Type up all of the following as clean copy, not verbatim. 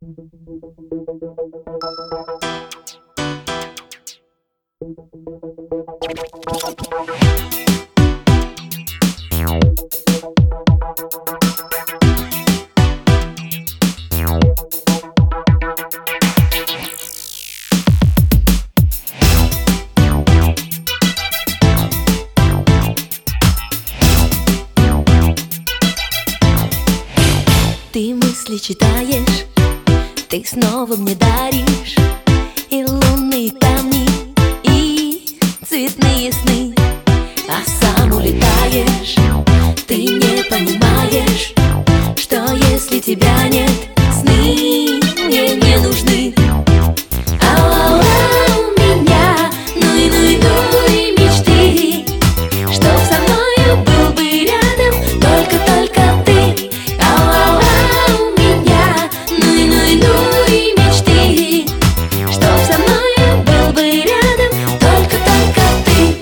Ты мысли читаешь, ты снова мне даришь и лунные камни, и цветные сны, а сам улетаешь. Ты не понимаешь, что если тебя нет, сны мне не нужны. Ау-ау, у меня, ну и мечты, чтоб со мною был бы рядом только ты. Ау-ау, у меня, ну и мечты, чтоб со мною был бы рядом только ты.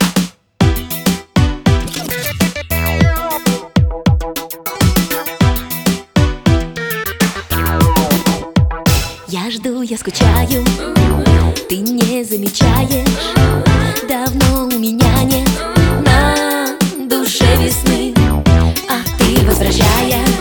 Я жду, я скучаю, ты не замечаешь. Давно у меня нет на душе весны, а ты возвращаешь.